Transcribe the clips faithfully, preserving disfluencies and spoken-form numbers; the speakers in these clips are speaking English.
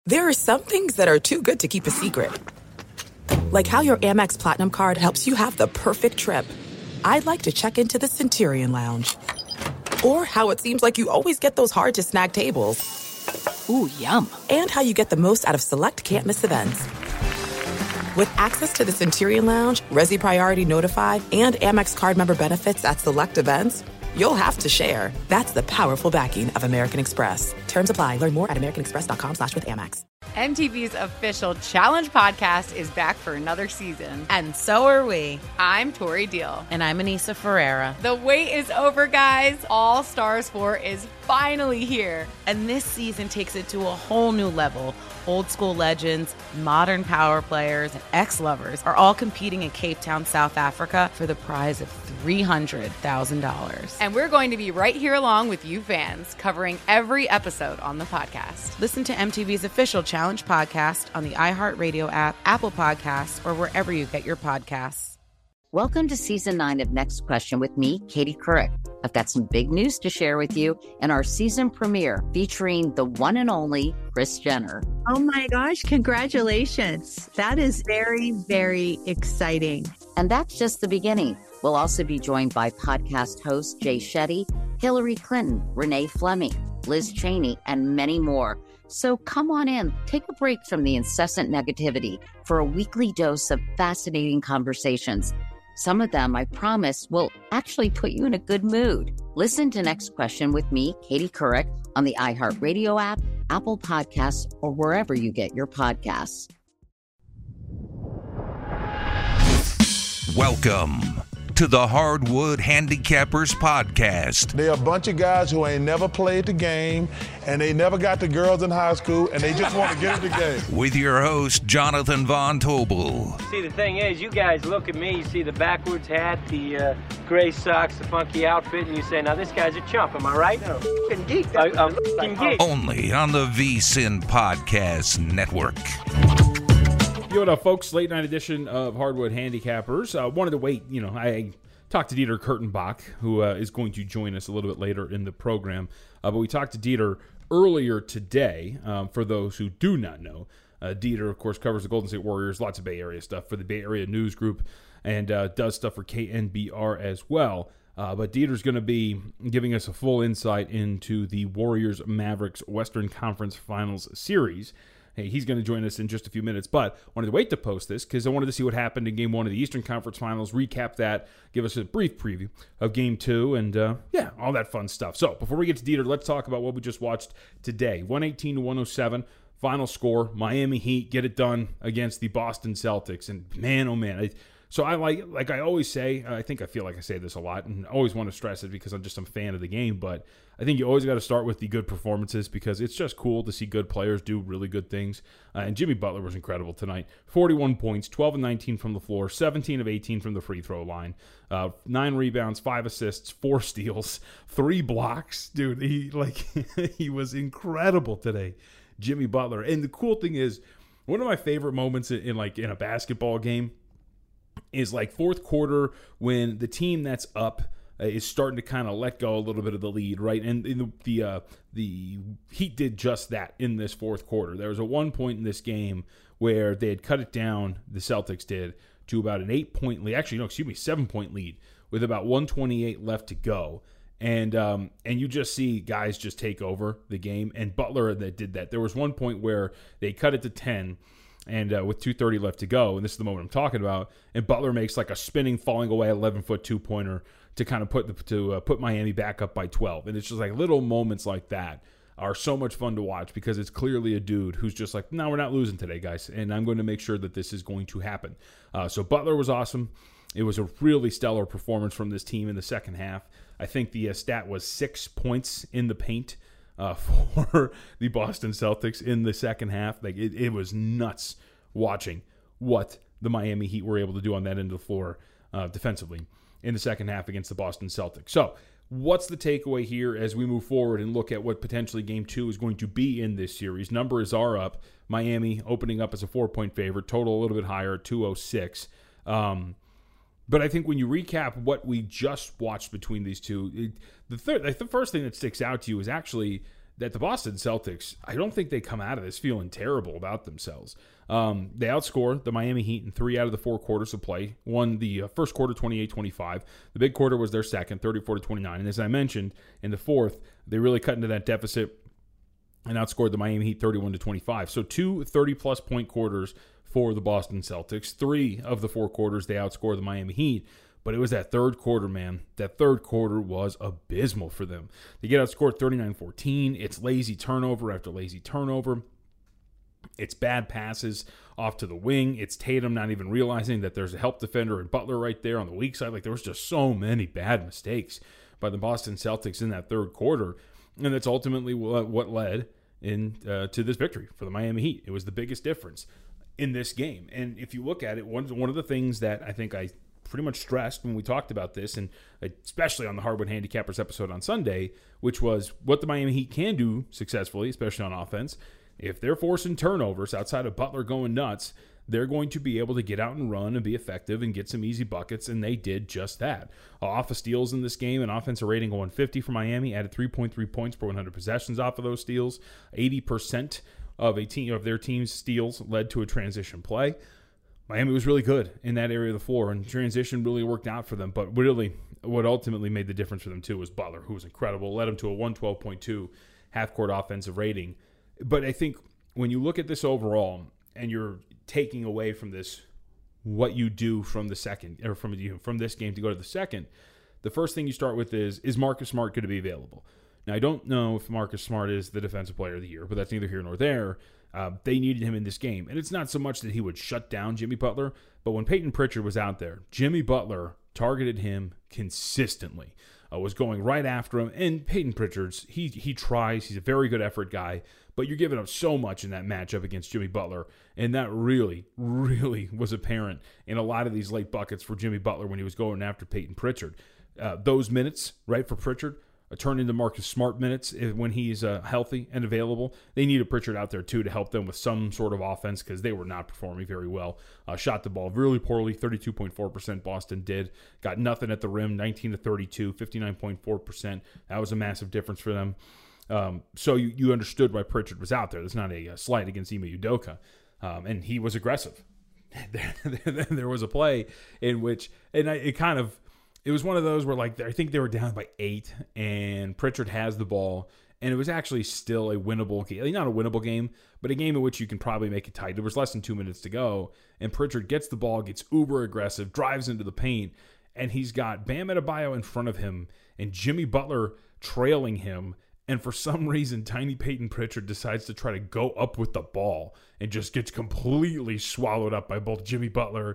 There are some things that are too good to keep a secret. Like how your Amex Platinum card helps you have the perfect trip. I'd like to check into the Centurion Lounge. Or how it seems like you always get those hard-to-snag tables. Ooh, yum. And how you get the most out of select can't-miss events. With access to the Centurion Lounge, Resi Priority Notified, and Amex card member benefits at select events, you'll have to share. That's the powerful backing of American Express. Terms apply. Learn more at americanexpress.com slash with Amex. M T V's official Challenge podcast is back for another season. And so are we. I'm Tori Deal. And I'm Anissa Ferreira. The wait is over, guys. All Stars four is finally here. And this season takes it to a whole new level. Old school legends, modern power players, and ex-lovers are all competing in Cape Town, South Africa for the prize of three hundred thousand dollars. And we're going to be right here along with you fans, covering every episode on the podcast. Listen to M T V's official Challenge podcast on the iHeartRadio app, Apple Podcasts, or wherever you get your podcasts. Welcome to season nine of Next Question with me, Katie Couric. I've got some big news to share with you in our season premiere featuring the one and only Kris Jenner. Oh my gosh, congratulations. That is very, very exciting. And that's just the beginning. We'll also be joined by podcast host Jay Shetty, Hillary Clinton, Renee Fleming, Liz Cheney, and many more. So come on in, take a break from the incessant negativity for a weekly dose of fascinating conversations. Some of them, I promise, will actually put you in a good mood. Listen to Next Question with me, Katie Couric, on the iHeartRadio app, Apple Podcasts, or wherever you get your podcasts. Welcome to the Hardwood Handicappers Podcast. They're a bunch of guys who ain't never played the game, and they never got the girls in high school, and they just want to get in the game. With your host, Jonathan Von Tobel. See, the thing is, you guys look at me, you see the backwards hat, the uh, gray socks, the funky outfit, and you say, now this guy's a chump, am I right? No, f***ing geek. I, I'm f***ing geek. Only on the V S I N Podcast Network. Yo, what up, folks? Late night edition of Hardwood Handicappers. Uh, wanted to wait, you know, I talked to Dieter Kurtenbach, who uh, is going to join us a little bit later in the program. Uh, but we talked to Dieter earlier today. Um, for those who do not know, uh, Dieter, of course, covers the Golden State Warriors, lots of Bay Area stuff for the Bay Area News Group, and uh, does stuff for K N B R as well. Uh, but Dieter's going to be giving us a full insight into the Warriors-Mavericks Western Conference Finals series. Hey, he's going to join us in just a few minutes, but I wanted to wait to post this because I wanted to see what happened in Game one of the Eastern Conference Finals, recap that, give us a brief preview of Game two, and uh, yeah, all that fun stuff. So before we get to Dieter, let's talk about what we just watched today. one eighteen to one oh seven, final score, Miami Heat get it done against the Boston Celtics, and man, oh man, I, so I like, like I always say, I think I feel like I say this a lot, and I always want to stress it because I'm just a fan of the game, but I think you always got to start with the good performances because it's just cool to see good players do really good things. Uh, and Jimmy Butler was incredible tonight. forty-one points, twelve and nineteen from the floor, seventeen of eighteen from the free throw line, uh, nine rebounds, five assists, four steals, three blocks. Dude, he like he was incredible today, Jimmy Butler. And the cool thing is, one of my favorite moments in, in like in a basketball game is like fourth quarter when the team that's up is starting to kind of let go a little bit of the lead, right? And in the the, uh, the Heat did just that in this fourth quarter. There was a one point in this game where they had cut it down, the Celtics did, to about an eight-point lead. Actually, no, excuse me, seven-point lead with about one twenty-eight left to go. And um, and you just see guys just take over the game. And Butler that did that. There was one point where they cut it to ten, and uh, with two thirty left to go, and this is the moment I'm talking about, and Butler makes like a spinning, falling away eleven-foot two-pointer to kind of put the, to uh, put Miami back up by twelve. And it's just like little moments like that are so much fun to watch because it's clearly a dude who's just like, no, we're not losing today, guys, and I'm going to make sure that this is going to happen. Uh, so Butler was awesome. It was a really stellar performance from this team in the second half. I think the uh, stat was six points in the paint uh, for the Boston Celtics in the second half. Like it, it was nuts watching what the Miami Heat were able to do on that end of the floor uh, defensively in the second half against the Boston Celtics. So what's the takeaway here as we move forward and look at what potentially game two is going to be in this series? Numbers are up. Miami opening up as a four-point favorite, total a little bit higher, two oh six. Um, but I think when you recap what we just watched between these two, it, the, third, the first thing that sticks out to you is actually that the Boston Celtics, I don't think they come out of this feeling terrible about themselves. Um, they outscored the Miami Heat in three out of the four quarters of play. Won the uh, first quarter twenty-eight twenty-five. The big quarter was their second, thirty-four to twenty-nine. And as I mentioned, in the fourth, they really cut into that deficit and outscored the Miami Heat thirty-one to twenty-five. So two thirty-plus point quarters for the Boston Celtics. Three of the four quarters, they outscored the Miami Heat. But it was that third quarter, man. That third quarter was abysmal for them. They get outscored thirty-nine fourteen. It's lazy turnover after lazy turnover. It's bad passes off to the wing. It's Tatum not even realizing that there's a help defender and Butler right there on the weak side. Like, there was just so many bad mistakes by the Boston Celtics in that third quarter. And that's ultimately what led in uh, to this victory for the Miami Heat. It was the biggest difference in this game. And if you look at it, one, one of the things that I think I pretty much stressed when we talked about this, and especially on the Hardwood Handicappers episode on Sunday, which was what the Miami Heat can do successfully, especially on offense. If they're forcing turnovers outside of Butler going nuts, they're going to be able to get out and run and be effective and get some easy buckets, and they did just that. Off of steals in this game, an offensive rating of one fifty for Miami, added three point three points per one hundred possessions off of those steals. eighty percent of a team of their team's steals led to a transition play. Miami was really good in that area of the floor, and transition really worked out for them. But really, what ultimately made the difference for them, too, was Butler, who was incredible. Led them to a one twelve point two half-court offensive rating. But I think when you look at this overall, and you're taking away from this what you do from the second, or from, you know, from this game to go to the second, the first thing you start with is, is Marcus Smart going to be available? Now, I don't know if Marcus Smart is the defensive player of the year, but that's neither here nor there. Uh, they needed him in this game. And it's not so much that he would shut down Jimmy Butler, but when Peyton Pritchard was out there, Jimmy Butler targeted him consistently, uh, was going right after him. And Peyton Pritchard's, he he tries. He's a very good effort guy, but you're giving up so much in that matchup against Jimmy Butler. And that really, really was apparent in a lot of these late buckets for Jimmy Butler when he was going after Peyton Pritchard. Uh, those minutes, right, for Pritchard, turn into Marcus Smart minutes when he's uh, healthy and available. They needed Pritchard out there, too, to help them with some sort of offense because they were not performing very well. Uh, shot the ball really poorly, thirty-two point four percent Boston did. Got nothing at the rim, nineteen to thirty-two, fifty-nine point four percent. That was a massive difference for them. Um, so you, you understood why Pritchard was out there. There's not a, a slight against Ime Udoka. Um, and he was aggressive. there, there was a play in which, and I, it kind of, it was one of those where, like, I think they were down by eight, and Pritchard has the ball, and it was actually still a winnable game. Not a winnable game, but a game in which you can probably make it tight. There was less than two minutes to go, and Pritchard gets the ball, gets uber aggressive, drives into the paint, and he's got Bam Adebayo in front of him and Jimmy Butler trailing him. And for some reason, Tiny Peyton Pritchard decides to try to go up with the ball and just gets completely swallowed up by both Jimmy Butler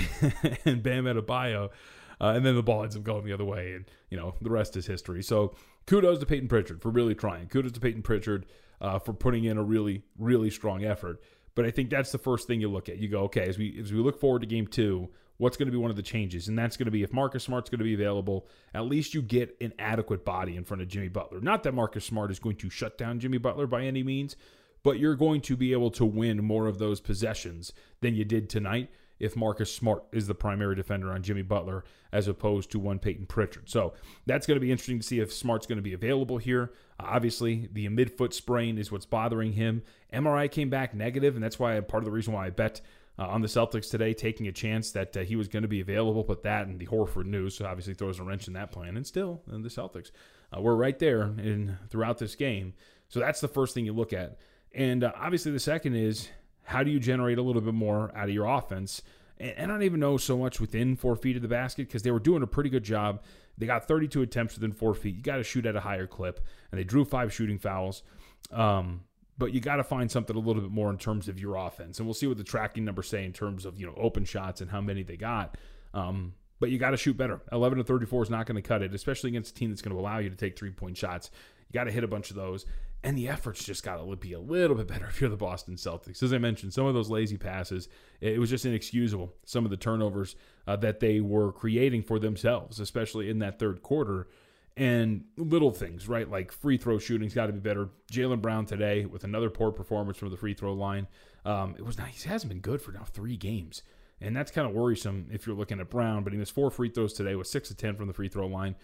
and Bam Adebayo. Uh, and then the ball ends up going the other way, and, you know, the rest is history. So kudos to Peyton Pritchard for really trying. Kudos to Peyton Pritchard uh, for putting in a really, really strong effort. But I think that's the first thing you look at. You go, okay, as we as we look forward to game two, what's going to be one of the changes? And that's going to be if Marcus Smart's going to be available, at least you get an adequate body in front of Jimmy Butler. Not that Marcus Smart is going to shut down Jimmy Butler by any means, but you're going to be able to win more of those possessions than you did tonight if Marcus Smart is the primary defender on Jimmy Butler as opposed to one Peyton Pritchard. So that's going to be interesting to see if Smart's going to be available here. Uh, obviously, the midfoot sprain is what's bothering him. M R I came back negative, and that's why part of the reason why I bet uh, on the Celtics today, taking a chance that uh, he was going to be available. But that and the Horford news obviously throws a wrench in that plan. And still, uh, the Celtics uh, were right there in throughout this game. So that's the first thing you look at. And uh, obviously the second is, how do you generate a little bit more out of your offense? And I don't even know so much within four feet of the basket because they were doing a pretty good job. They got thirty-two attempts within four feet. You got to shoot at a higher clip. And they drew five shooting fouls. Um, but you got to find something a little bit more in terms of your offense. And we'll see what the tracking numbers say in terms of, you know, open shots and how many they got. Um, but you got to shoot better. eleven to thirty-four is not going to cut it, especially against a team that's going to allow you to take three-point shots. You got to hit a bunch of those. And the effort's just got to be a little bit better if you're the Boston Celtics. As I mentioned, some of those lazy passes, it was just inexcusable. Some of the turnovers uh, that they were creating for themselves, especially in that third quarter. And little things, right? Like free throw shooting's got to be better. Jaylen Brown today with another poor performance from the free throw line. Um, it was not, he hasn't been good for now three games. And that's kind of worrisome if you're looking at Brown. But he missed four free throws today with six of ten from the free throw line.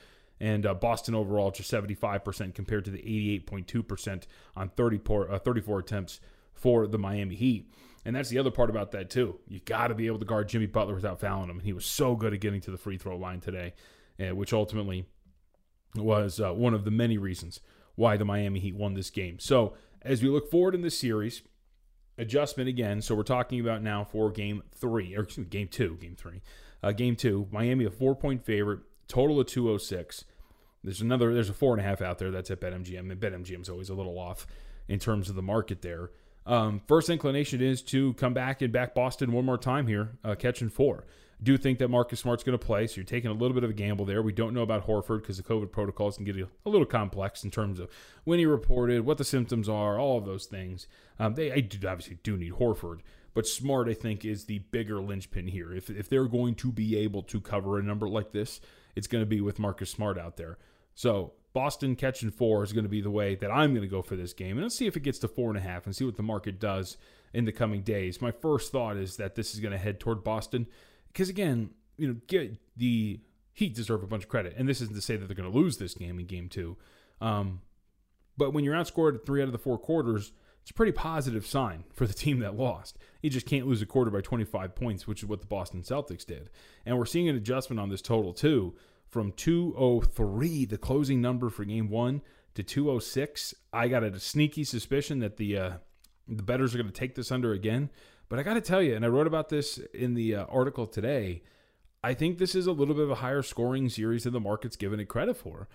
And uh, Boston overall just seventy-five percent compared to the eighty-eight point two percent on thirty-four, uh, thirty-four attempts for the Miami Heat. And that's the other part about that, too. You got to be able to guard Jimmy Butler without fouling him. And he was so good at getting to the free throw line today, uh, which ultimately was uh, one of the many reasons why the Miami Heat won this game. So as we look forward in this series, adjustment again. So we're talking about now for game three, or excuse me, game two, game three. Uh, game two, Miami a four-point favorite, total of two oh six. There's another, there's a four and a half out there. That's at BetMGM. And BetMGM's always a little off in terms of the market there. Um, first inclination is to come back and back Boston one more time here, uh, catching four. Do think that Marcus Smart's going to play, so you're taking a little bit of a gamble there. We don't know about Horford because the COVID protocols can get a, a little complex in terms of when he reported, what the symptoms are, all of those things. Um, they I do, obviously do need Horford, but Smart, I think, is the bigger linchpin here. If if they're going to be able to cover a number like this, it's going to be with Marcus Smart out there. So Boston catching four is going to be the way that I'm going to go for this game. And let's see if it gets to four and a half and see what the market does in the coming days. My first thought is that this is going to head toward Boston because, again, you know, get the Heat deserve a bunch of credit. And this isn't to say that they're going to lose this game in game two. Um, but when you're outscored three out of the four quarters, it's a pretty positive sign for the team that lost. You just can't lose a quarter by twenty-five points, which is what the Boston Celtics did. And we're seeing an adjustment on this total, too. From two oh three, the closing number for game one, to two oh six. I got a sneaky suspicion that the uh, the bettors are going to take this under again. But I got to tell you, and I wrote about this in the uh, article today, I think this is a little bit of a higher scoring series than the market's given it credit for.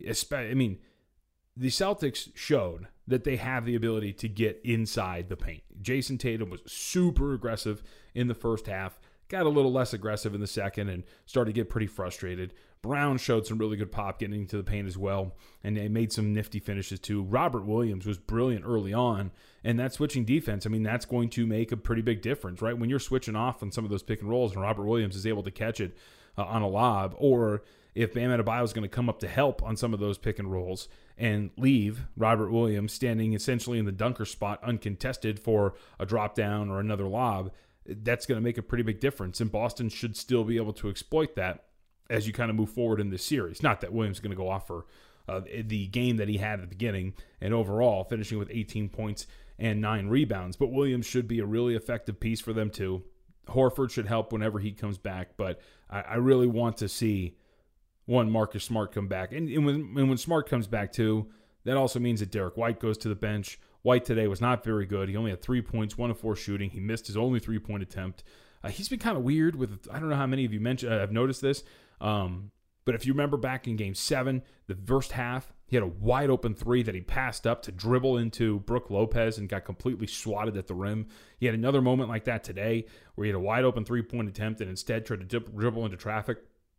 I mean, the Celtics showed that they have the ability to get inside the paint. Jason Tatum was super aggressive in the first half, got a little less aggressive in the second, and started to get pretty frustrated. Brown showed some really good pop getting into the paint as well, and they made some nifty finishes too. Robert Williams was brilliant early on, and that switching defense, I mean, that's going to make a pretty big difference, right? When you're switching off on some of those pick and rolls and Robert Williams is able to catch it uh, on a lob, or if Bam Adebayo is going to come up to help on some of those pick and rolls and leave Robert Williams standing essentially in the dunker spot uncontested for a drop down or another lob, that's going to make a pretty big difference, and Boston should still be able to exploit that as you kind of move forward in this series. Not that Williams is going to go off for uh, the game that he had at the beginning and overall finishing with eighteen points and nine rebounds, but Williams should be a really effective piece for them too. Horford should help whenever he comes back, but I, I really want to see one Marcus Smart come back. And, and, when, and when Smart comes back too, that also means that Derek White goes to the bench. White today was not very good. He only had three points, one of four shooting. He missed his only three-point attempt. Uh, he's been kind of weird with, I don't know how many of you mentioned, uh, have noticed this, um, but if you remember back in game seven, the first half, he had a wide open three that he passed up to dribble into Brook Lopez and got completely swatted at the rim. He had another moment like that today where he had a wide open three-point attempt and instead tried to dip, dribble into traffic.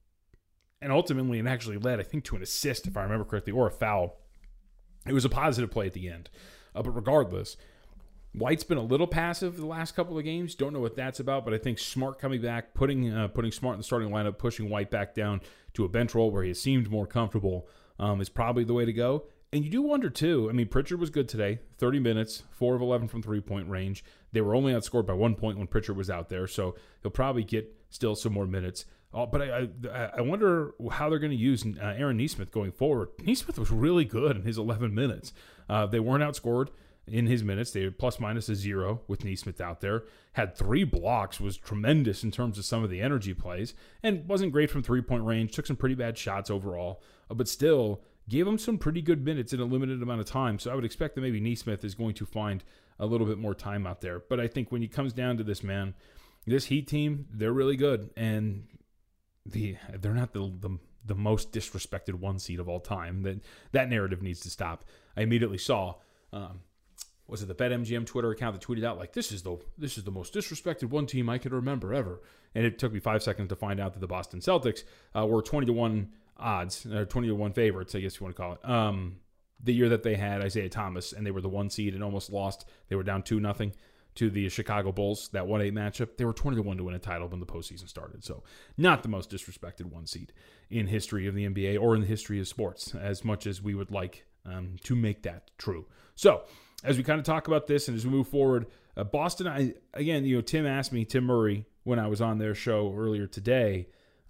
And ultimately, it actually led, I think, to an assist, if I remember correctly, or a foul. It was a positive play at the end. Uh, but regardless, White's been a little passive the last couple of games. Don't know what that's about, but I think Smart coming back, putting uh, putting Smart in the starting lineup, pushing White back down to a bench role where he seemed more comfortable um, is probably the way to go. And you do wonder, too, I mean, Pritchard was good today, thirty minutes, four of eleven from three-point range. They were only outscored by one point when Pritchard was out there, so he'll probably get still some more minutes. Uh, but I, I I wonder how they're going to use uh, Aaron Nesmith going forward. Nesmith was really good in his eleven minutes. Uh, they weren't outscored in his minutes. They had plus minus a zero with Nesmith out there. Had three blocks, was tremendous in terms of some of the energy plays, and wasn't great from three-point range. Took some pretty bad shots overall, uh, but still gave him some pretty good minutes in a limited amount of time. So I would expect that maybe Nesmith is going to find a little bit more time out there. But I think when it comes down to this, man, this Heat team, they're really good, and the they're not the the, the most disrespected one seed of all time. That that narrative needs to stop. I immediately saw. Um, Was it the BetMGM Twitter account that tweeted out like this is the this is the most disrespected one team I can remember ever, and it took me five seconds to find out that the Boston Celtics uh, were twenty to one odds, or twenty to one favorites, I guess you want to call it. Um, the year that they had Isaiah Thomas and they were the one seed and almost lost, they were down two nothing to the Chicago Bulls, that one eight matchup. They were twenty to one to win a title when the postseason started. So not the most disrespected one seed in history of the N B A or in the history of sports, as much as we would like um, to make that true. So as we kind of talk about this and as we move forward, uh, Boston, I again, you know, Tim asked me, Tim Murray, when I was on their show earlier today,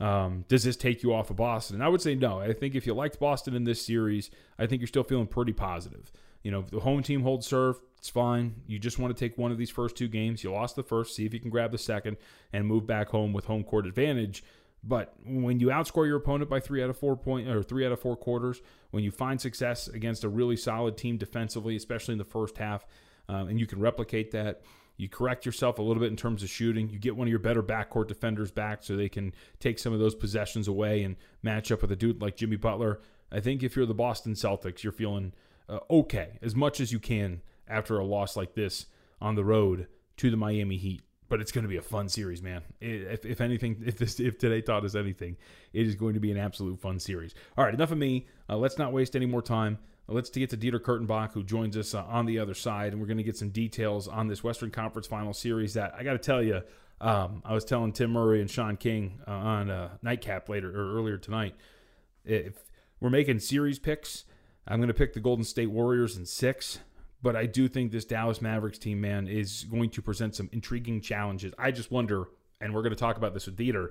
Um, does this take you off of Boston? And I would say no. I think if you liked Boston in this series, I think you're still feeling pretty positive. You know, if the home team holds serve, it's fine. You just want to take one of these first two games. You lost the first, see if you can grab the second and move back home with home court advantage. But when you outscore your opponent by three out of four point or three out of four quarters, when you find success against a really solid team defensively, especially in the first half, um, and you can replicate that, you correct yourself a little bit in terms of shooting. You get one of your better backcourt defenders back so they can take some of those possessions away and match up with a dude like Jimmy Butler. I think if you're the Boston Celtics, you're feeling uh, okay as much as you can after a loss like this on the road to the Miami Heat. But it's going to be a fun series, man. If, if anything, if this, if today taught us anything, it is going to be an absolute fun series. All right, enough of me. Uh, let's not waste any more time. Let's get to Dieter Kurtenbach, who joins us uh, on the other side, and we're going to get some details on this Western Conference Final Series that, I got to tell you, um, I was telling Tim Murray and Sean King uh, on uh, Nightcap later or earlier tonight, if we're making series picks, I'm going to pick the Golden State Warriors in six, but I do think this Dallas Mavericks team, man, is going to present some intriguing challenges. I just wonder, and we're going to talk about this with Dieter,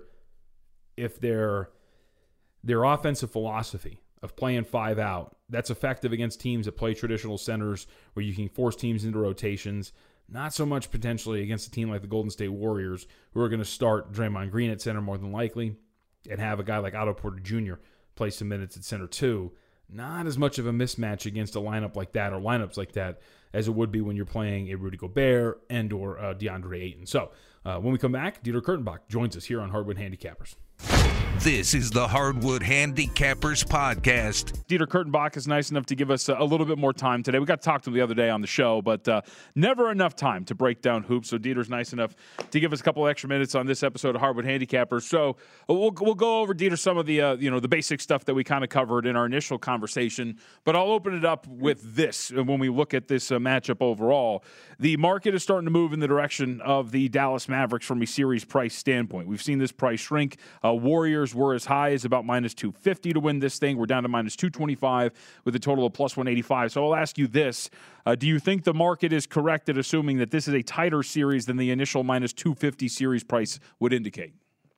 if their their offensive philosophy of playing five out, that's effective against teams that play traditional centers where you can force teams into rotations. Not so much potentially against a team like the Golden State Warriors, who are going to start Draymond Green at center more than likely and have a guy like Otto Porter Junior play some minutes at center too. Not as much of a mismatch against a lineup like that or lineups like that as it would be when you're playing a Rudy Gobert and or uh, DeAndre Ayton. So uh, when we come back, Dieter Kurtenbach joins us here on Hardwood Handicappers. This is the Hardwood Handicappers Podcast. Dieter Kurtenbach is nice enough to give us a little bit more time today. We got to talk to him the other day on the show, but uh, never enough time to break down hoops. So Dieter's nice enough to give us a couple extra minutes on this episode of Hardwood Handicappers. So we'll we'll go over, Dieter, some of the uh, you know the basic stuff that we kind of covered in our initial conversation. But I'll open it up with this. When we look at this uh, matchup overall, the market is starting to move in the direction of the Dallas Mavericks from a series price standpoint. We've seen this price shrink. Uh, Warriors were as high as about minus two fifty to win this thing. We're down to minus two twenty-five with a total of plus one eighty-five. So I'll ask you this. Uh, do you think the market is correct at assuming that this is a tighter series than the initial minus two fifty series price would indicate?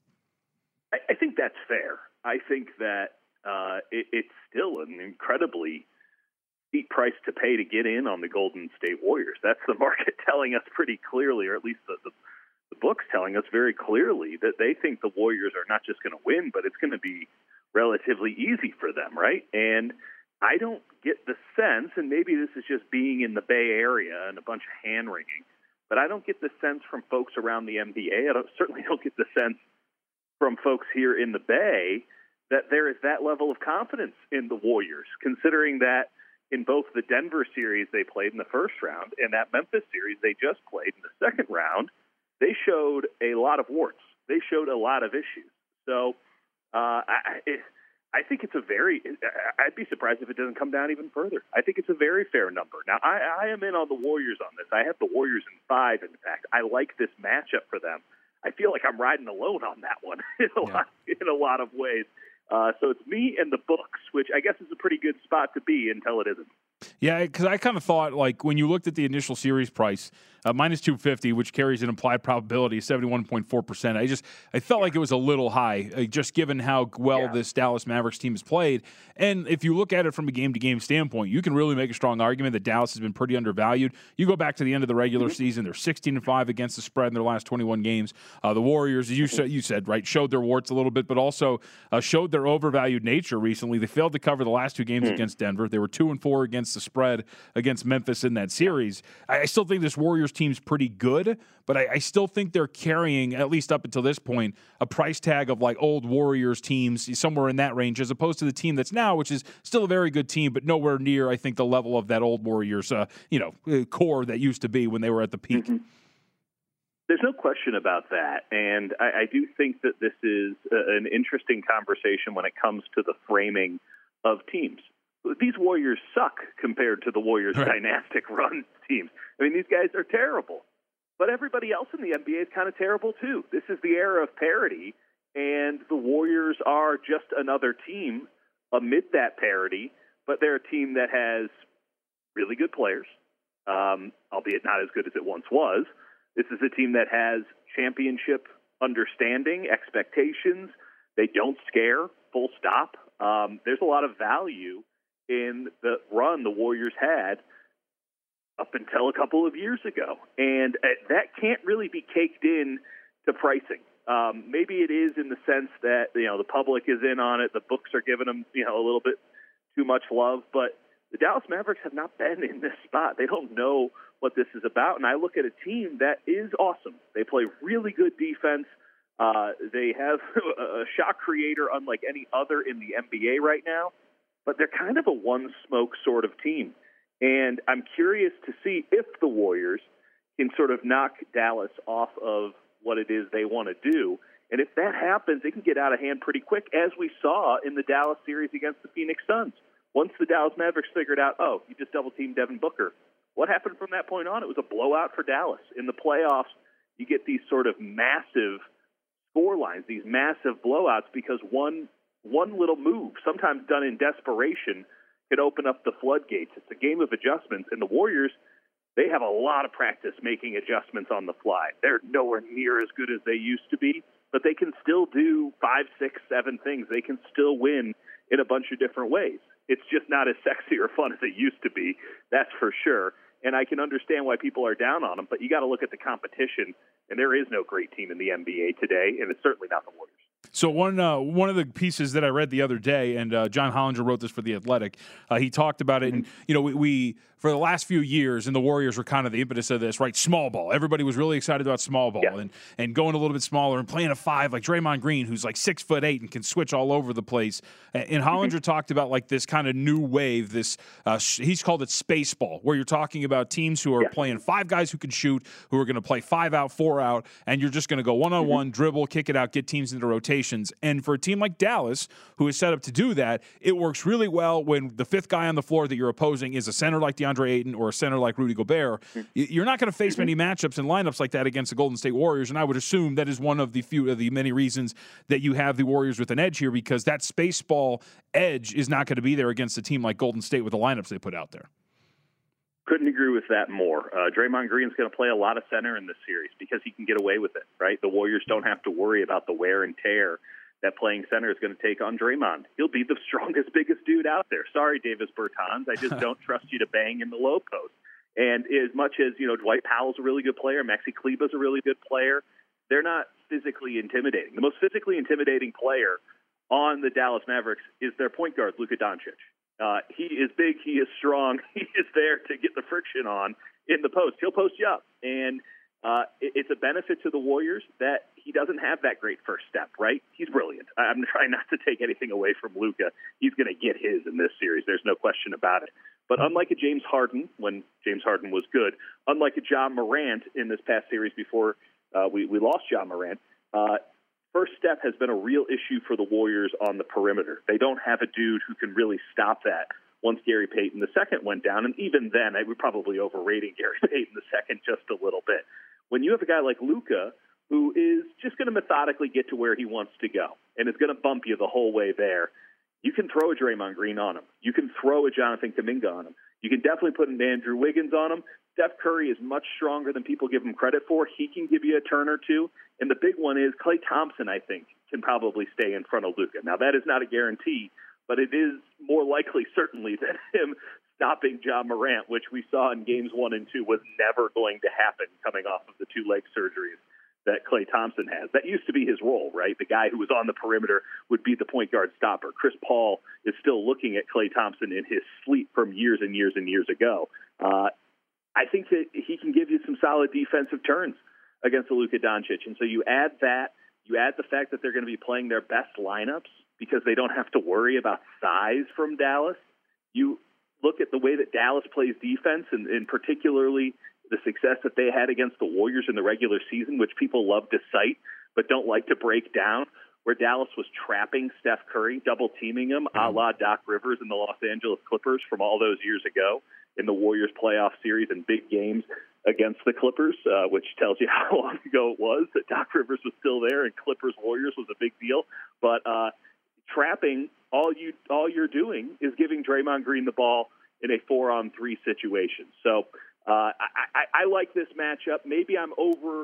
I, I think that's fair. I think that uh, it, it's still an incredibly steep price to pay to get in on the Golden State Warriors. That's the market telling us pretty clearly, or at least the, the The book's telling us very clearly that they think the Warriors are not just going to win, but it's going to be relatively easy for them, right? And I don't get the sense, and maybe this is just being in the Bay Area and a bunch of hand-wringing, but I don't get the sense from folks around the N B A, I don't, certainly don't get the sense from folks here in the Bay that there is that level of confidence in the Warriors, considering that in both the Denver series they played in the first round and that Memphis series they just played in the second round, they showed a lot of warts. They showed a lot of issues. So uh, I, it, I think it's a very – I'd be surprised if it doesn't come down even further. I think it's a very fair number. Now, I, I am in on the Warriors on this. I have the Warriors in five, in fact. I like this matchup for them. I feel like I'm riding alone on that one in a, yeah. lot, in a lot of ways. Uh, so it's me and the books, which I guess is a pretty good spot to be until it isn't. Yeah, because I kind of thought, like, when you looked at the initial series price, uh, minus two fifty, which carries an implied probability of seventy-one point four percent, I just I felt like it was a little high, uh, just given how well yeah. this Dallas Mavericks team has played. And if you look at it from a game-to-game standpoint, you can really make a strong argument that Dallas has been pretty undervalued. You go back to the end of the regular mm-hmm. season, they're sixteen and five against the spread in their last twenty-one games. Uh, the Warriors, as you, mm-hmm. said, you said, right, showed their warts a little bit, but also uh, showed their overvalued nature recently. They failed to cover the last two games mm-hmm. against Denver. They were two and four against the spread against Memphis in that series. I still think this Warriors team's pretty good, but I, I still think they're carrying, at least up until this point, a price tag of like old Warriors teams, somewhere in that range, as opposed to the team that's now, which is still a very good team, but nowhere near, I think, the level of that old Warriors, uh, you know, core that used to be when they were at the peak. Mm-hmm. There's no question about that, and I, I do think that this is a, an interesting conversation when it comes to the framing of teams. These Warriors suck compared to the Warriors' right. dynastic run teams. I mean, these guys are terrible. But everybody else in the N B A is kind of terrible, too. This is the era of parity, and the Warriors are just another team amid that parity, but they're a team that has really good players, um, albeit not as good as it once was. This is a team that has championship understanding, expectations. They don't scare, full stop. Um, there's a lot of value in the run the Warriors had up until a couple of years ago. And uh, that can't really be caked in to pricing. Um, maybe it is in the sense that, you know, the public is in on it. The books are giving them, you know, a little bit too much love. But the Dallas Mavericks have not been in this spot. They don't know what this is about. And I look at a team that is awesome. They play really good defense. Uh, they have a shot creator unlike any other in the N B A right now. But they're kind of a one-smoke sort of team. And I'm curious to see if the Warriors can sort of knock Dallas off of what it is they want to do. And if that happens, it can get out of hand pretty quick, as we saw in the Dallas series against the Phoenix Suns. Once the Dallas Mavericks figured out, oh, you just double-teamed Devin Booker, what happened from that point on? It was a blowout for Dallas. In the playoffs, you get these sort of massive score lines, these massive blowouts, because one one little move, sometimes done in desperation, could open up the floodgates. It's a game of adjustments, and the Warriors, they have a lot of practice making adjustments on the fly. They're nowhere near as good as they used to be, but they can still do five, six, seven things. They can still win in a bunch of different ways. It's just not as sexy or fun as it used to be, that's for sure. And I can understand why people are down on them, but you got to look at the competition, and there is no great team in the N B A today, and it's certainly not the Warriors. So one uh, one of the pieces that I read the other day, and uh, John Hollinger wrote this for The Athletic, uh, he talked about it, and, you know, we, we for the last few years, and the Warriors were kind of the impetus of this, right? Small ball. Everybody was really excited about small ball yeah. and, and going a little bit smaller and playing a five like Draymond Green, who's like six foot eight and can switch all over the place. And, and Hollinger mm-hmm. talked about like this kind of new wave, this uh, he's called it space ball, where you're talking about teams who are yeah. playing five guys who can shoot, who are going to play five out, four out, and you're just going to go one-on-one, mm-hmm. dribble, kick it out, get teams into rotations. And for a team like Dallas, who is set up to do that, it works really well when the fifth guy on the floor that you're opposing is a center like DeAndre Ayton or a center like Rudy Gobert. You're not going to face many matchups and lineups like that against the Golden State Warriors, and I would assume that is one of the few of the many reasons that you have the Warriors with an edge here, because that space ball edge is not going to be there against a team like Golden State with the lineups they put out there. Couldn't agree with that more. Uh, Draymond Green's going to play a lot of center in this series because he can get away with it, right? The Warriors don't have to worry about the wear and tear that playing center is going to take on Draymond. He'll be the strongest, biggest dude out there. Sorry, Davis Bertans. I just don't trust you to bang in the low post. And as much as, you know, Dwight Powell's a really good player, Maxi Kleber's a really good player, they're not physically intimidating. The most physically intimidating player on the Dallas Mavericks is their point guard, Luka Doncic. Uh, he is big. He is strong. He is there to get the friction on in the post. He'll post you up. And uh, it, it's a benefit to the Warriors that he doesn't have that great first step, right? He's brilliant. I'm trying not to take anything away from Luka. He's going to get his in this series. There's no question about it. But unlike a James Harden, when James Harden was good, unlike a Ja Morant in this past series before uh, we, we lost Ja Morant, uh, first step has been a real issue for the Warriors on the perimeter. They don't have a dude who can really stop that once Gary Payton the second went down. And even then, I would probably overrating Gary Payton the second just a little bit. When you have a guy like Luka, who is just going to methodically get to where he wants to go and is going to bump you the whole way there, you can throw a Draymond Green on him. You can throw a Jonathan Kuminga on him. You can definitely put an Andrew Wiggins on him. Steph Curry is much stronger than people give him credit for. He can give you a turn or two. And the big one is Klay Thompson, I think, can probably stay in front of Luka. Now, that is not a guarantee, but it is more likely, certainly, than him stopping Ja Morant, which we saw in games one and two was never going to happen coming off of the two leg surgeries that Klay Thompson has. That used to be his role, right? The guy who was on the perimeter would be the point guard stopper. Chris Paul is still looking at Klay Thompson in his sleep from years and years and years ago. Uh, I think that he can give you some solid defensive turns against the Luka Doncic. And so you add that, you add the fact that they're going to be playing their best lineups because they don't have to worry about size from Dallas. You look at the way that Dallas plays defense, and, and particularly the success that they had against the Warriors in the regular season, which people love to cite but don't like to break down, where Dallas was trapping Steph Curry, double-teaming him, a la Doc Rivers and the Los Angeles Clippers from all those years ago in the Warriors playoff series and big games against the Clippers, uh, which tells you how long ago it was that Doc Rivers was still there and Clippers-Warriors was a big deal. But uh, trapping, all, you, all you're doing is giving Draymond Green the ball in a four-on-three situation. So uh, I, I, I like this matchup. Maybe I'm over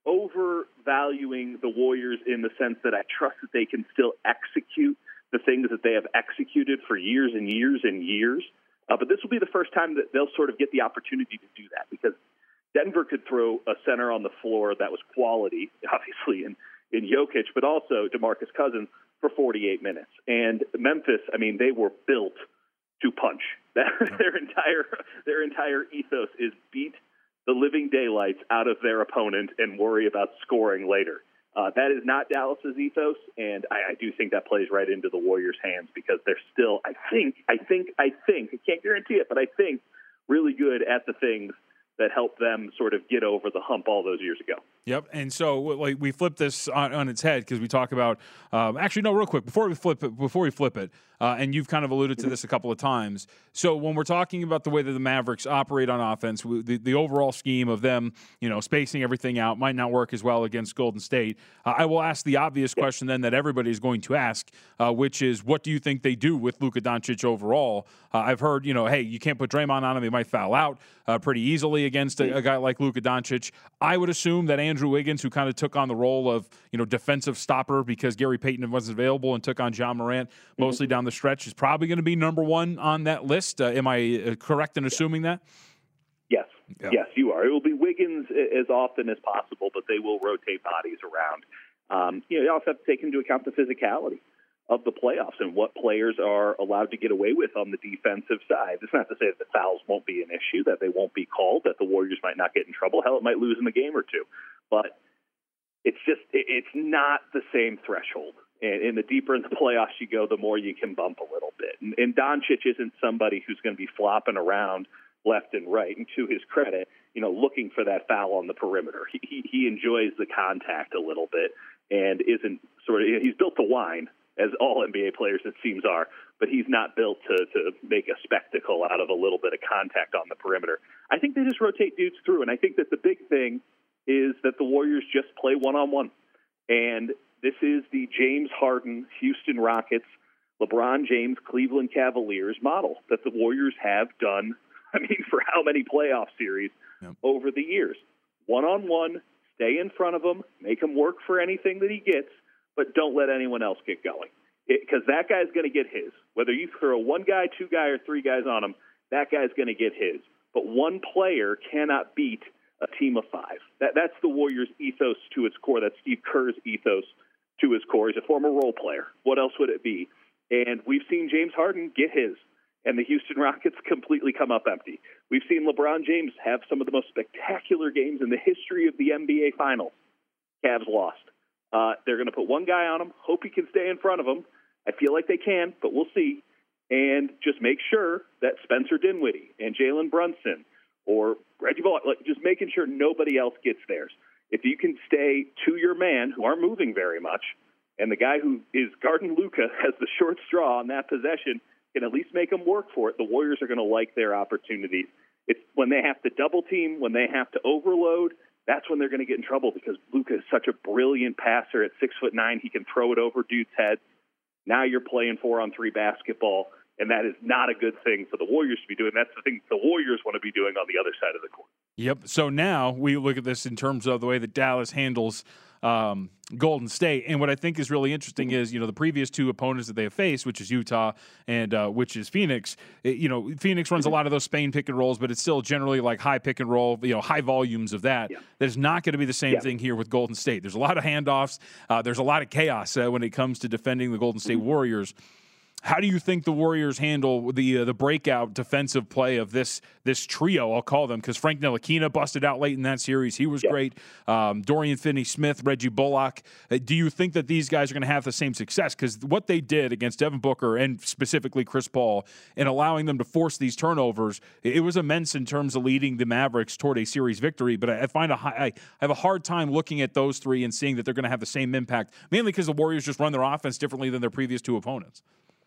overvaluing the Warriors in the sense that I trust that they can still execute the things that they have executed for years and years and years. Uh, but this will be the first time that they'll sort of get the opportunity to do that, because Denver could throw a center on the floor that was quality, obviously, in, in Jokic, but also DeMarcus Cousins for forty-eight minutes. And Memphis, I mean, they were built to punch. their entire their entire ethos is beat the living daylights out of their opponent and worry about scoring later. Uh, that is not Dallas's ethos, and I, I do think that plays right into the Warriors' hands, because they're still, I think, I think, I think, I can't guarantee it, but I think really good at the things that helped them sort of get over the hump all those years ago. Yep, and so like we flip this on, on its head, because we talk about um, actually no, real quick before we flip it, before we flip it, uh, and you've kind of alluded to this a couple of times. So when we're talking about the way that the Mavericks operate on offense, the, the overall scheme of them, you know, spacing everything out might not work as well against Golden State. Uh, I will ask the obvious question then that everybody is going to ask, uh, which is, what do you think they do with Luka Doncic overall? Uh, I've heard, you know, hey, you can't put Draymond on him; he might foul out uh, pretty easily against a, a guy like Luka Doncic. I would assume that Andrew Andrew Wiggins, who kind of took on the role of, you know, defensive stopper because Gary Payton wasn't available, and took on John Morant mostly mm-hmm. down the stretch, is probably going to be number one on that list. Uh, am I correct in assuming that? Yes. Yeah. Yes, you are. It will be Wiggins as often as possible, but they will rotate bodies around. Um, you know, you also have to take into account the physicality of the playoffs and what players are allowed to get away with on the defensive side. It's not to say that the fouls won't be an issue, that they won't be called, that the Warriors might not get in trouble. Hell, it might lose them a game or two. But it's just, it's not the same threshold. And, and the deeper in the playoffs you go, the more you can bump a little bit. And, and Doncic isn't somebody who's going to be flopping around left and right. And to his credit, you know, looking for that foul on the perimeter. He, he, he enjoys the contact a little bit and isn't sort of, he's built to whine, as all N B A players, it seems, are, but he's not built to, to make a spectacle out of a little bit of contact on the perimeter. I think they just rotate dudes through, and I think that the big thing is that the Warriors just play one-on-one. And this is the James Harden, Houston Rockets, LeBron James, Cleveland Cavaliers model that the Warriors have done, I mean, for how many playoff series yep. over the years. One-on-one, stay in front of him, make him work for anything that he gets, but don't let anyone else get going, because that guy's going to get his. Whether you throw one guy, two guy, or three guys on him, that guy's going to get his. But one player cannot beat a team of five. That, that's the Warriors' ethos to its core. That's Steve Kerr's ethos to his core. He's a former role player. What else would it be? And we've seen James Harden get his, and the Houston Rockets completely come up empty. We've seen LeBron James have some of the most spectacular games in the history of the N B A Finals. Cavs lost. Uh, they're going to put one guy on him, hope he can stay in front of him. I feel like they can, but we'll see. And just make sure that Spencer Dinwiddie and Jalen Brunson or Reggie Bullock, like, just making sure nobody else gets theirs. If you can stay to your man, who aren't moving very much, and the guy who is guarding Luka has the short straw on that possession, can at least make them work for it, the Warriors are going to like their opportunities. It's when they have to double team, when they have to overload, that's when they're going to get in trouble, because Luka is such a brilliant passer at six foot nine. He can throw it over dudes' heads. Now you're playing four on three basketball, and that is not a good thing for the Warriors to be doing. That's the thing the Warriors want to be doing on the other side of the court. Yep. So now we look at this in terms of the way that Dallas handles um, Golden State. And what I think is really interesting is, you know, the previous two opponents that they have faced, which is Utah and uh, which is Phoenix. It, you know, Phoenix runs a lot of those Spain pick and rolls, but it's still generally like high pick and roll, you know, high volumes of that. Yeah. There's not going to be the same yeah. thing here with Golden State. There's a lot of handoffs. Uh, there's a lot of chaos uh, when it comes to defending the Golden State mm-hmm. Warriors. How do you think the Warriors handle the uh, the breakout defensive play of this this trio? I'll call them, because Frank Ntilikina busted out late in that series. He was yeah. great. Um, Dorian Finney-Smith, Reggie Bullock. Uh, do you think that these guys are going to have the same success? Because what they did against Devin Booker and specifically Chris Paul in allowing them to force these turnovers, it was immense in terms of leading the Mavericks toward a series victory. But I, I find a high, I have a hard time looking at those three and seeing that they're going to have the same impact, mainly because the Warriors just run their offense differently than their previous two opponents.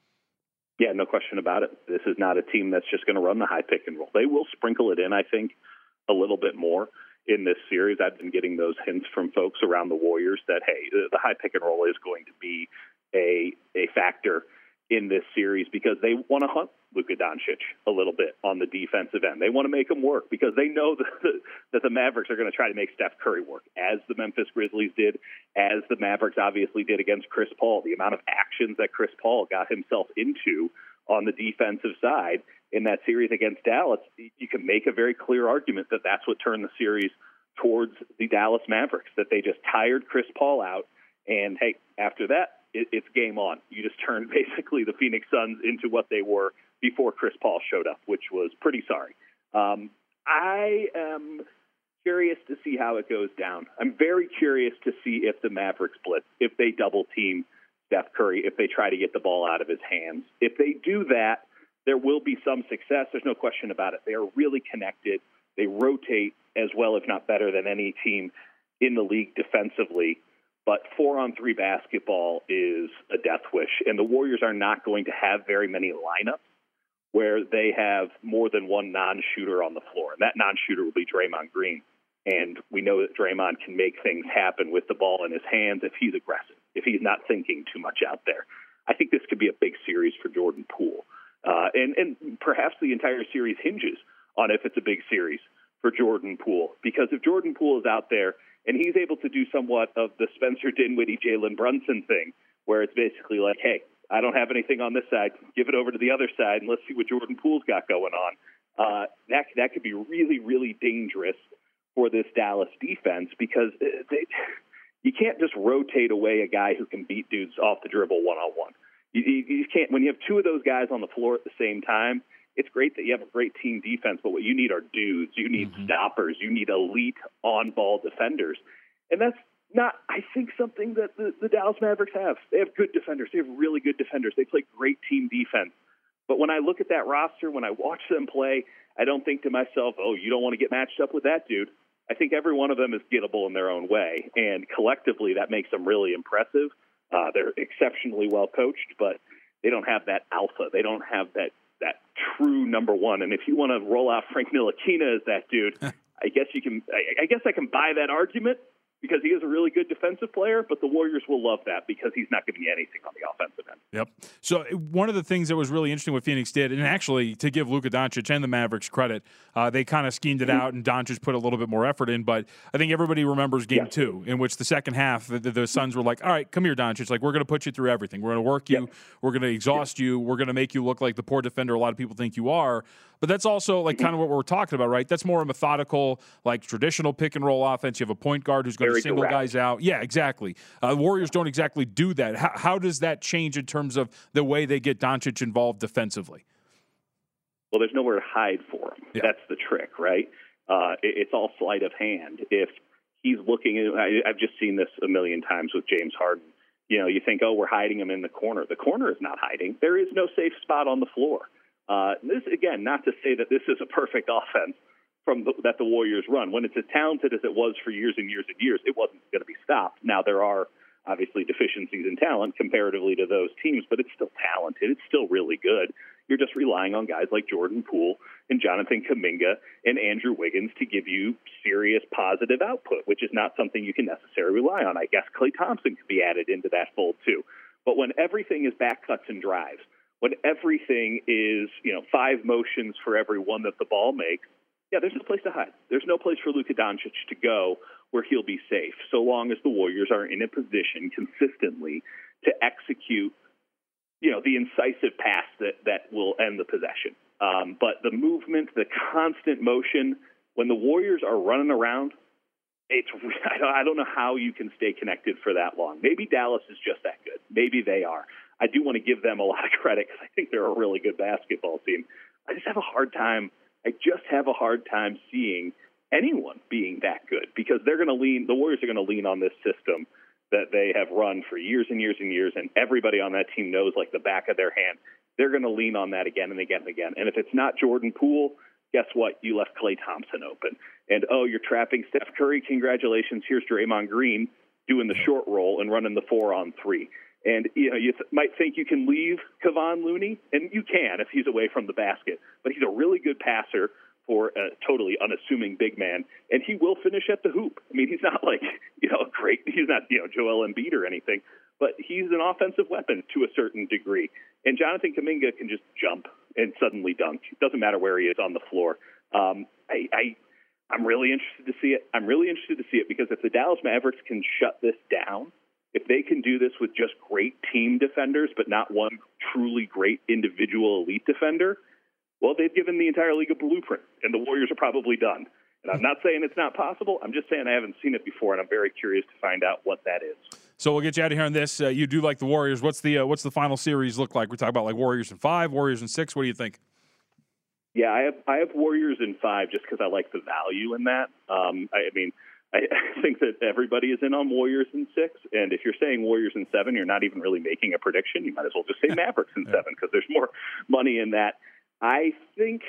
Yeah, no question about it. This is not a team that's just going to run the high pick and roll. They will sprinkle it in, I think, a little bit more in this series. I've been getting those hints from folks around the Warriors that, hey, the high pick and roll is going to be a a factor in this series because they want to hunt Luka Doncic a little bit on the defensive end. They want to make him work because they know that the, that the Mavericks are going to try to make Steph Curry work, as the Memphis Grizzlies did, as the Mavericks obviously did against Chris Paul. The amount of actions that Chris Paul got himself into on the defensive side in that series against Dallas, you can make a very clear argument that that's what turned the series towards the Dallas Mavericks, that they just tired Chris Paul out. And, hey, after that, it, it's game on. You just turned basically the Phoenix Suns into what they were before Chris Paul showed up, which was pretty sorry. Um, I am curious to see how it goes down. I'm very curious to see if the Mavericks blitz, if they double-team Steph Curry, if they try to get the ball out of his hands. If they do that, there will be some success. There's no question about it. They are really connected. They rotate as well, if not better, than any team in the league defensively. But four-on-three basketball is a death wish, and the Warriors are not going to have very many lineups where they have more than one non-shooter on the floor, and that non-shooter will be Draymond Green. And we know that Draymond can make things happen with the ball in his hands if he's aggressive, if he's not thinking too much out there. I think this could be a big series for Jordan Poole. Uh, and, and perhaps the entire series hinges on if it's a big series for Jordan Poole. Because if Jordan Poole is out there and he's able to do somewhat of the Spencer Dinwiddie, Jalen Brunson thing, where it's basically like, hey, I don't have anything on this side, give it over to the other side, and let's see what Jordan Poole's got going on. Uh, that, that could be really, really dangerous for this Dallas defense because they, you can't just rotate away a guy who can beat dudes off the dribble one-on-one. You, you, you can't. When you have two of those guys on the floor at the same time, it's great that you have a great team defense, but what you need are dudes. You need mm-hmm. stoppers. You need elite on-ball defenders. And that's not, I think, something that the, the Dallas Mavericks have. They have good defenders. They have really good defenders. They play great team defense. But when I look at that roster, when I watch them play, I don't think to myself, oh, you don't want to get matched up with that dude. I think every one of them is gettable in their own way. And collectively, that makes them really impressive. Uh, they're exceptionally well coached, but they don't have that alpha. They don't have that, that true number one. And if you want to roll out Frank Ntilikina as that dude, I guess you can. I, I guess I can buy that argument because he is a really good defensive player. But the Warriors will love that because he's not giving you anything on the offensive end. Yep. So one of the things that was really interesting what Phoenix did, and actually to give Luka Doncic and the Mavericks credit, uh, they kind of schemed it mm-hmm. out, and Doncic put a little bit more effort in. But I think everybody remembers Game yes. Two, in which the second half, the, the, the Suns were like, "All right, come here, Doncic. Like we're going to put you through everything. We're going to work you. Yep. We're going to exhaust yep. you. We're going to make you look like the poor defender a lot of people think you are." But that's also like mm-hmm. kind of what we're talking about, right? That's more a methodical, like traditional pick and roll offense. You have a point guard who's going to single direct. guys out. Yeah, exactly. Uh, the Warriors don't exactly do that. How, how does that change in terms of the way they get Doncic involved defensively? Well, there's nowhere to hide for him. Yeah. That's the trick, right? Uh, it, it's all sleight of hand. If he's looking at, I, I've just seen this a million times with James Harden. You know, you think, oh, we're hiding him in the corner. The corner is not hiding. There is no safe spot on the floor. Uh, this, again, not to say that this is a perfect offense from the, that the Warriors run. When it's as talented as it was for years and years and years, it wasn't going to be stopped. Now, there are obviously deficiencies in talent comparatively to those teams, but it's still talented. It's still really good. You're just relying on guys like Jordan Poole and Jonathan Kuminga and Andrew Wiggins to give you serious positive output, which is not something you can necessarily rely on. I guess Klay Thompson could be added into that fold too. But when everything is back cuts and drives, when everything is, you know, five motions for every one that the ball makes, yeah, there's no place to hide. There's no place for Luka Doncic to go where he'll be safe, so long as the Warriors are in a position consistently to execute, you know, the incisive pass that, that will end the possession. Um, but the movement, the constant motion, when the Warriors are running around, it's I don't know how you can stay connected for that long. Maybe Dallas is just that good. Maybe they are. I do want to give them a lot of credit because I think they're a really good basketball team. I just have a hard time. I just have a hard time seeing anyone being that good because they're going to lean. The Warriors are going to lean on this system that they have run for years and years and years, and everybody on that team knows like the back of their hand. They're going to lean on that again and again and again. And if it's not Jordan Poole, guess what? You left Klay Thompson open. And, oh, you're trapping Steph Curry. Congratulations. Here's Draymond Green doing the short roll and running the four on three. And, you know, you th- might think you can leave Kevon Looney, and you can if he's away from the basket. But he's a really good passer for a totally unassuming big man, and he will finish at the hoop. I mean, he's not like, you know, a great, he's not, you know, Joel Embiid or anything, but he's an offensive weapon to a certain degree. And Jonathan Kuminga can just jump and suddenly dunk. It doesn't matter where he is on the floor. Um, I, I, I'm really interested to see it. I'm really interested to see it because if the Dallas Mavericks can shut this down, if they can do this with just great team defenders, but not one truly great individual elite defender, well, they've given the entire league a blueprint, and the Warriors are probably done. And I'm not saying it's not possible. I'm just saying I haven't seen it before, and I'm very curious to find out what that is. So we'll get you out of here on this. Uh, you do like the Warriors. What's the uh, what's the final series look like? We talk about like Warriors in five, Warriors in six. What do you think? Yeah, I have I have Warriors in five just because I like the value in that. Um, I, I mean, I, I think that everybody is in on Warriors in six, and if you're saying Warriors in seven, you're not even really making a prediction. You might as well just say Mavericks in seven because there's more money in that. I think.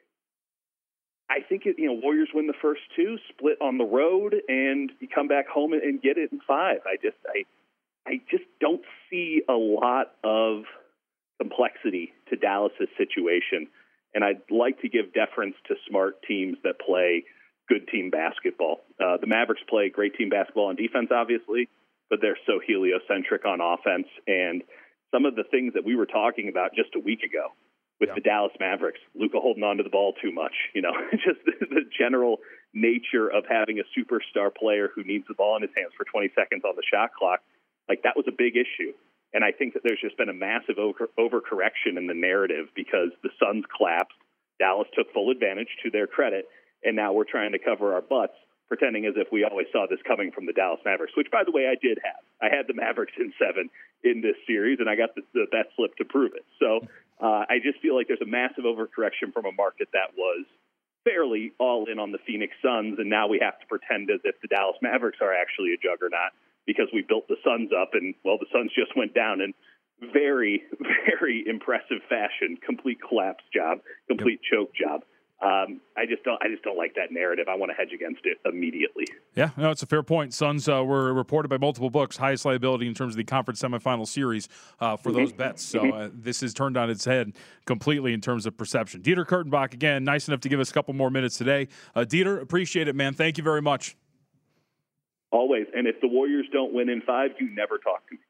I think it, you know, Warriors win the first two, split on the road, and you come back home and get it in five. I just, I, I just don't see a lot of complexity to Dallas's situation, and I'd like to give deference to smart teams that play good team basketball. Uh, the Mavericks play great team basketball on defense, obviously, but they're so heliocentric on offense, and some of the things that we were talking about just a week ago. With yeah. the Dallas Mavericks, Luka holding on to the ball too much, you know, just the, the general nature of having a superstar player who needs the ball in his hands for twenty seconds on the shot clock, like that was a big issue. And I think that there's just been a massive over, overcorrection in the narrative because the Suns collapsed, Dallas took full advantage to their credit, and now we're trying to cover our butts, pretending as if we always saw this coming from the Dallas Mavericks, which, by the way, I did have. I had the Mavericks in seven in this series, and I got the, the bet slip to prove it. So uh, I just feel like there's a massive overcorrection from a market that was fairly all in on the Phoenix Suns, and now we have to pretend as if the Dallas Mavericks are actually a juggernaut because we built the Suns up, and, well, the Suns just went down in very, very impressive fashion, complete collapse job, complete yep. choke job. Um, I just don't. I just don't like that narrative. I want to hedge against it immediately. Yeah, no, it's a fair point. Suns uh, were reported by multiple books highest liability in terms of the conference semifinal series uh, for mm-hmm. those bets. So uh, this is turned on its head completely in terms of perception. Dieter Kurtenbach again, nice enough to give us a couple more minutes today. Uh, Dieter, appreciate it, man. Thank you very much. Always. And if the Warriors don't win in five, you never talk to me.